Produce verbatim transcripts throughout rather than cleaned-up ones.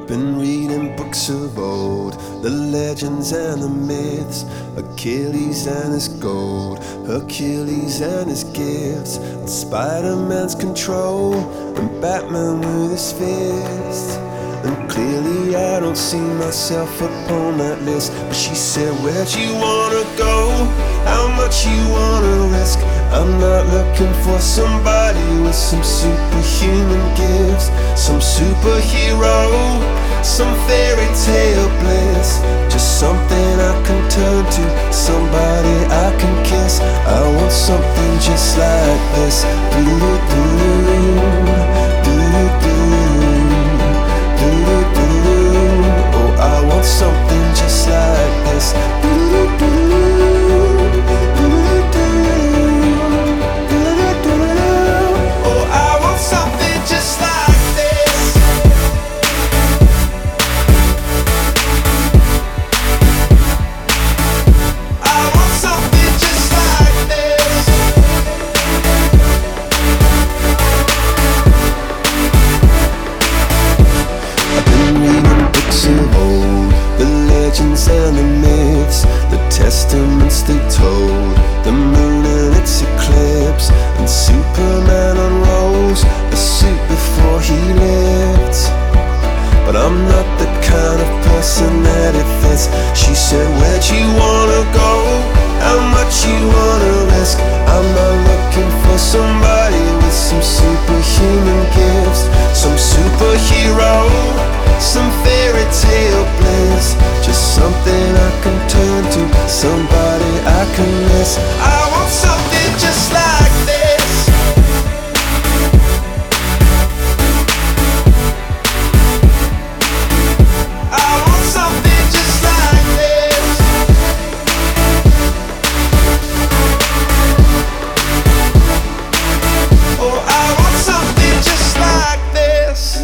Been reading books of old, the legends and the myths, Achilles and his gold, Hercules and his gifts, and Spider-Man's control, and Batman with his fists. And clearly I don't see myself upon that list. But she said, where'd you wanna go? How much you wanna risk? I'm not looking for somebody with some superhuman gifts, some superhero, some fairy tale bliss. Just something I can turn to, somebody I can kiss. I want something just like this. Do-do-do, do-do-do. Oh, I want something just like this. Oh, I want something just like this. I want something just like this. I've been reading books of old, the legends and the myths, the testaments they told, the moon and its eclipse, and Superman unrolls a suit before he lived. But I'm not the kind of person that it fits. She said, where'd you wanna go? How much you wanna risk? I'm not looking for somebody with some superhuman gifts, some superhero, some fairy tale bliss. Just something I can turn to, somebody I can miss. I want something just like this. I want something just like this. Oh, I want something just like this.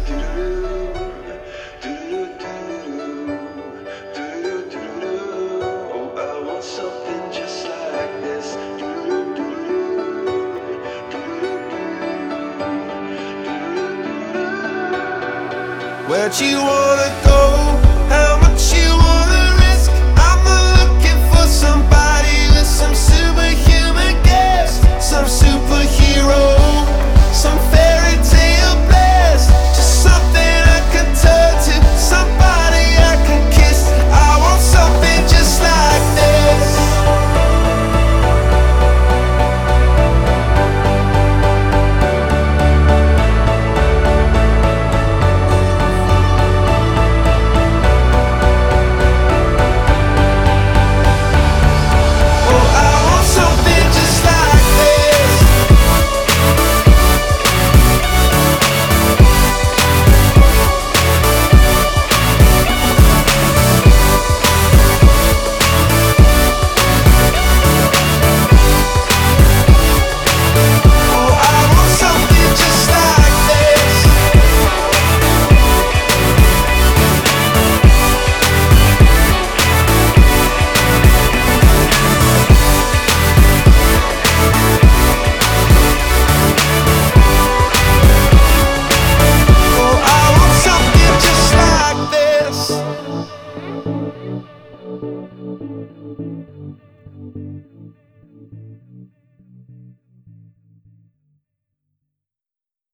Oh, I want something just like this. Where'd you wanna go?